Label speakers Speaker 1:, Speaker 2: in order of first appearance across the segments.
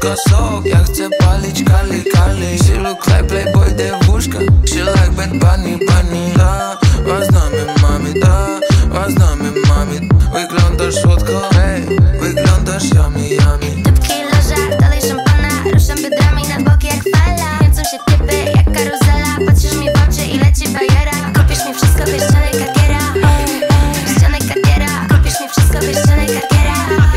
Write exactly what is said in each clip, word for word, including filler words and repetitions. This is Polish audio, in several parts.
Speaker 1: wódka, sok. Ja chcę palić kali, kali. She look like playboy девушка. She like bad bunny, bunny. Da, a znamy mami, da, a znamy mami. Wyglądasz słodko, hej, wyglądasz yummy, yummy.
Speaker 2: Tubki loża, dalej szampana. Ruszam biodrami na boki jak fala. Kręcą się typy jak karuzela. Patrzysz mi w oczy i leci bajera. Kupisz mi wszystko, wiesz, ścianej kartiera. Ścianej kartiera. Kupisz mi wszystko, wiesz, ścianej kartiera.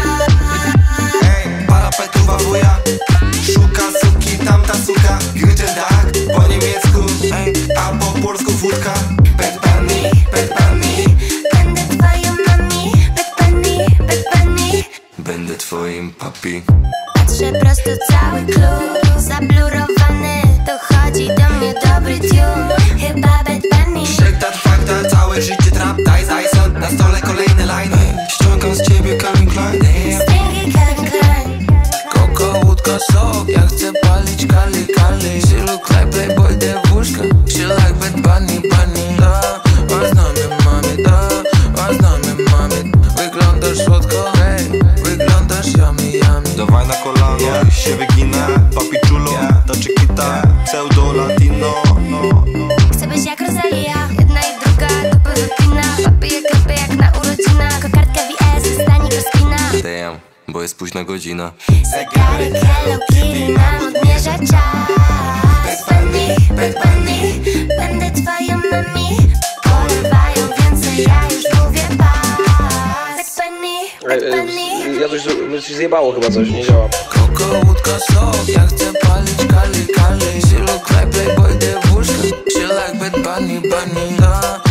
Speaker 3: Ej, parapetuwa wuja. Szuka suki, tamta suka. Gryzie tak, po niemiecku. Ej, a po polsku wódka. Bad bunny, bad bunny.
Speaker 2: Będę twoją mami. Bad bunny, bad bunny.
Speaker 3: Będę twoim papi.
Speaker 2: Patrzę prosto, cały klub zablurowany. Dochodzi do mnie dobry tune. Chyba bad bunny.
Speaker 3: Shake that fakta, całe życie trap. Daj Dyson, na stole kolejny line. Ściągam z ciebie Calvin Klein.
Speaker 2: Stingy Calvin Klein.
Speaker 1: Koko, wódka, sok. Ja chcę palić kali, kali. She look like playboy девушка. She like bad bunny, bunny. Da, a znamy mami, da, a znamy mami. Wyglądasz słodko, hej, wyglądasz yummy, yummy.
Speaker 3: Dawaj na kolano, yeah. Się wygina. Papi chulo, yeah. Ta chiquita, pseudo latino, no, no.
Speaker 2: Chcę być jak Rosalia. Jedna i druga, dupy wypina. Papy jak ryby, jak na urodzinach. Kokardka V S, stanik rozpina.
Speaker 3: Damn, bo jest późna godzina.
Speaker 2: Zegarek Hello Kitty nam odmierza czas. Bad bunny, bad bunny. Będę twoją mami. Polewają więcej, ja już mówię pas. Bad bunny, bad bunny.
Speaker 4: Ja coś, coś zjebało chyba, coś nie działa.
Speaker 1: Koko, wódka, sok. Ja chcę palić kali, kali. She look like playboy девушка. She like bad bunny, bunny. Da,